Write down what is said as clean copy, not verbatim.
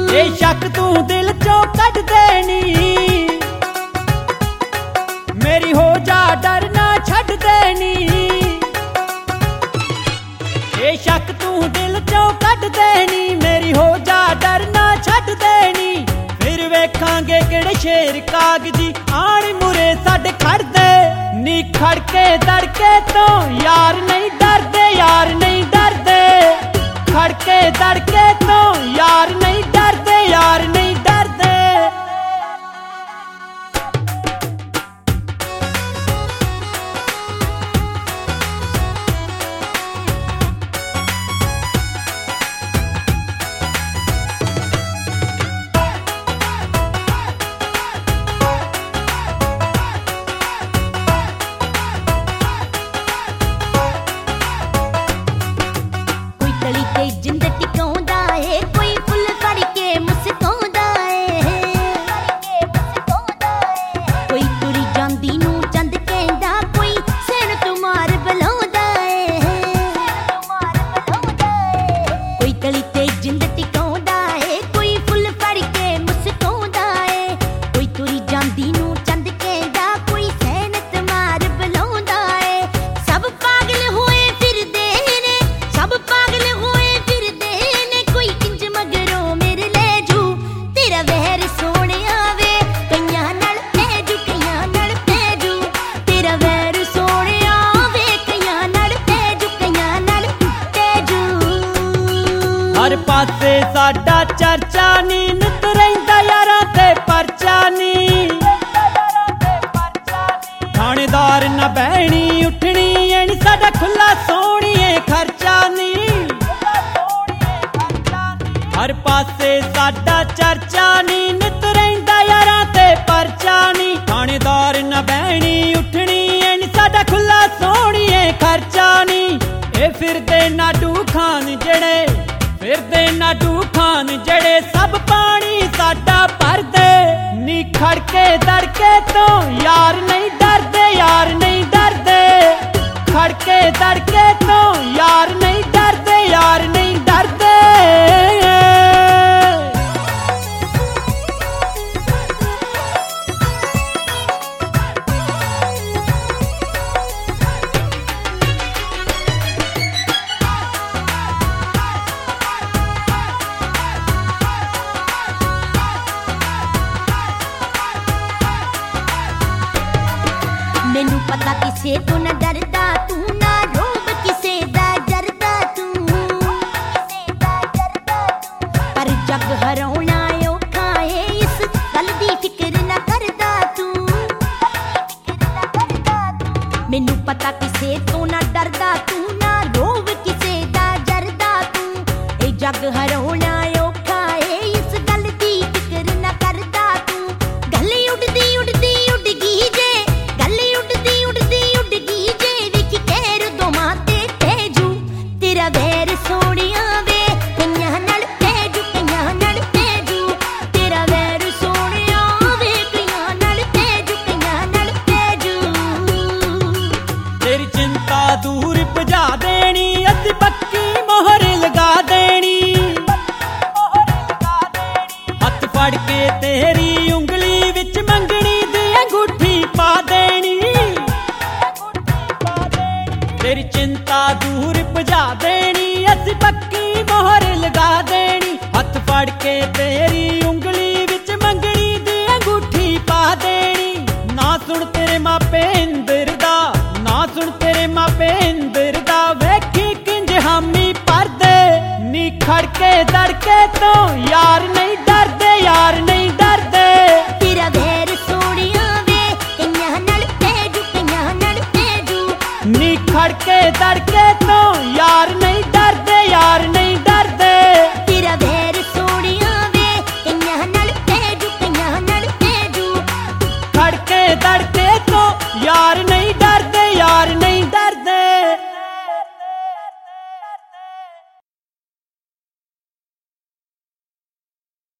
ए शक तू दिल चों कट देनी, मेरी हो जा डरना छड़ देनी। ए शक तू दिल चों कट देनी, मेरी हो जा डरना छड़ देनी। फिर वेखांगे किहड़े शेर कागजी आण मुरे साडे खड़दे। नी खड़के दड़के तो यार नहीं डरदे, यार नहीं डरदे। खड़के दड़के तो यार नहीं डरदे, यार नहीं डरदे। जिंद टिकाउंदा है कोई फुल फड़ के मुस्काउंदा है, कोई तुरी जांदी नू चंद कहंदा, कोई सिर तुमार बुलाउंदा है। कोई तली ते जिंद टिकाउंदा है, कोई फुल फड़ के मुस्काउंदा है, कोई तुरी जांदी नू चंद कहंदा, कोई सिर तुमार बुलाउंदा है। सब पागल होए फिरदे ने, सब पागल होए हर पासे साडा चर्चा नी, नित रहिंदा यारां ते परचा नी। थानेदार न बहनी उठनी ऐनी साडा खुला सोहणीए खर्चा नी। हर पासे साडा चर्चा नी, नित रहिंदा यारां ते परचा नी। थानेदार न बहनी उठनी ऐनी साडा खुला सोहणीए खर्चा नी। ए फिरदे नाडू खान जड़े, फिरदे नाडू खान जड़े, सब पानी साडा भरदे। नी खड़के दड़के तो यार नहीं डरदे, यार नहीं डरदे। खड़के दड़के तो यार नहीं डरदे, यार नहीं डरदे। मैनू पता किसे तो न डरदा तू, ना रोब किसे दा डरदा तू। पर जग हराउणा औखा है, इस गल दी फिक्र न करदा तू। मैनू पता किसे तो न डरदा तू, ना रोब किसे दा डरदा तू। ए जग हराउणा औखा है, इस गल दी फिक्र न करदा तू। गल उड़दी उड़दी उड़ गई जे, वैर सोनिया वे कईयां नाल तेजू, कईयां नाल तेजू। तेरा वैर सोनिया वे कईयां नाल तेजू, कईयां नाल तेजू। तेरी चिंता दूर भजा देनी, असी पक्की मोहर लगा देनी। हथ फड़ के तेरी उंगली विच मंगनी दी अंगूठी पा देनी। तेरी चिंता दूर भजा देनी, असी पक्की मोहर लगा देनी। हथ फड़ के तेरी उंगली विच मंगनी दी अंगूठी पा देनी। ना सुन तेरे मापे इंदर दा, ना सुन तेरे मापे इंदर दा, वेखी किंज हामी भरदे। नी खड़के दड़के तो यार नहीं डरदे, यार नहीं डरदे। तेरा वैर सोनिया वे कईयां नाल तेजू, कईयां नाल तेजू। नी खड़के दड़के तो यार नहीं